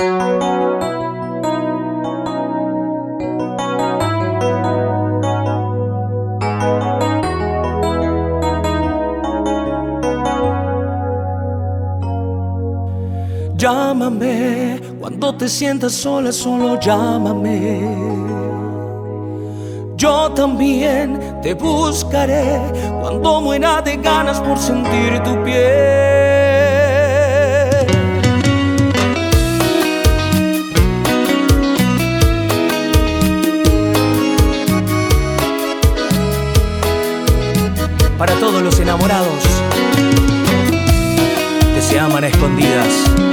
Llámame cuando te sientas sola, solo llámame. Yo también te buscaré cuando muera de ganas por sentir tu piel. Para todos los enamorados que se aman a escondidas,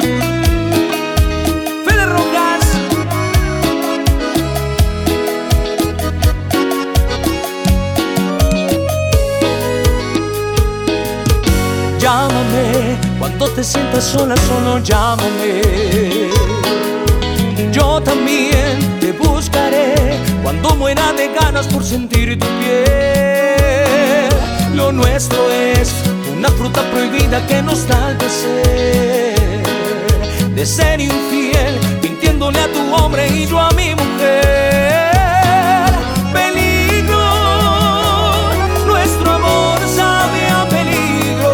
llámame cuando te sientas sola, solo llámame. Yo también te buscaré cuando muera de ganas por sentir tu piel. Lo nuestro es una fruta prohibida que nos da el placer de ser infiel, mintiéndole a tu hombre y yo a mi mujer. Peligro, nuestro amor sabe a peligro.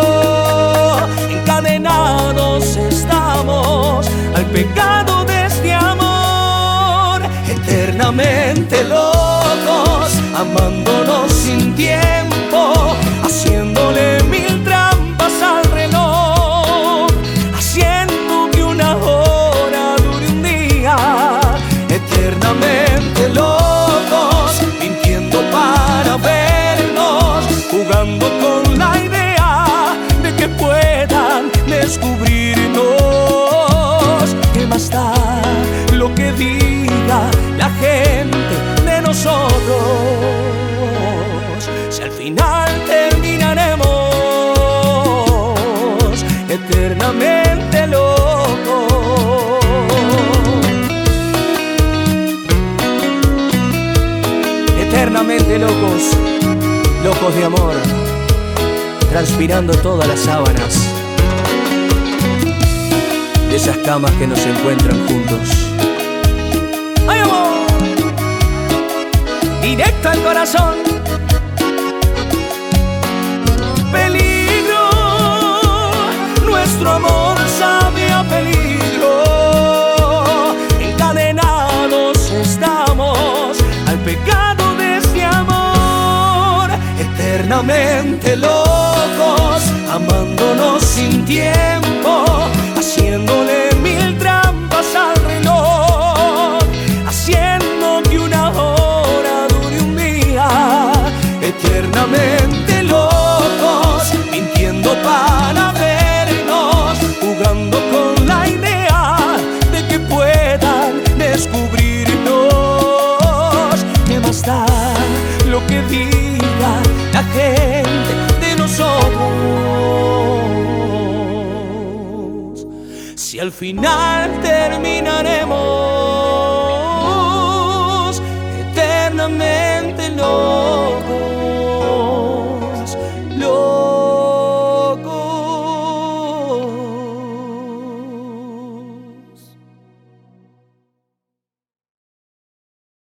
Encadenados estamos al pecado de este amor, eternamente locos, amándonos sin tiempo, haciéndole mil trampas al reloj, haciendo que una hora dure un día. Eternamente locos, mintiendo para vernos, jugando con la idea de que puedan descubrirnos. ¿Qué más da lo que diga la gente de nosotros? Si al final terminaremos eternamente locos. Eternamente locos, locos de amor, transpirando todas las sábanas de esas camas que nos encuentran juntos. ¡Ay, amor! Directo al corazón. Peligro, nuestro amor sabe a peligro. Encadenados estamos al pecado de este amor, eternamente locos, amándonos sin tiempo, haciéndole mil trampas al reloj, haciendo que una hora dure un día. Eternamente locos, mintiendo para vernos, jugando con la idea de que puedan descubrirnos. ¿Qué más da lo que diga la gente de nosotros? Si al final terminaremos